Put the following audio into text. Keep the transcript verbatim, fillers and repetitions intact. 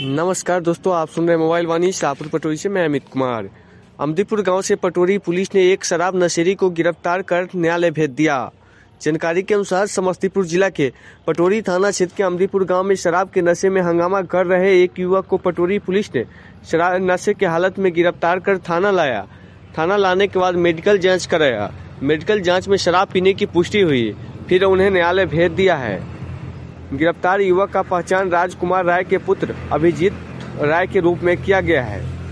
नमस्कार दोस्तों, आप सुन रहे हैं मोबाइल वाणी शाहपुर पटोरी से। मैं अमित कुमार। अमदीपुर गांव से पटोरी पुलिस ने एक शराब नशेड़ी को गिरफ्तार कर न्यायालय भेज दिया। जानकारी के अनुसार समस्तीपुर जिला के पटोरी थाना क्षेत्र के अमदीपुर गांव में शराब के नशे में हंगामा कर रहे एक युवक को पटोरी पुलिस ने शराब नशे के हालत में गिरफ्तार कर थाना लाया। थाना लाने के बाद मेडिकल जाँच कराया। मेडिकल जाँच में शराब पीने की पुष्टि हुई, फिर उन्हें न्यायालय भेज दिया है। गिरफ्तार युवक का पहचान राजकुमार राय के पुत्र अभिजीत राय के रूप में किया गया है।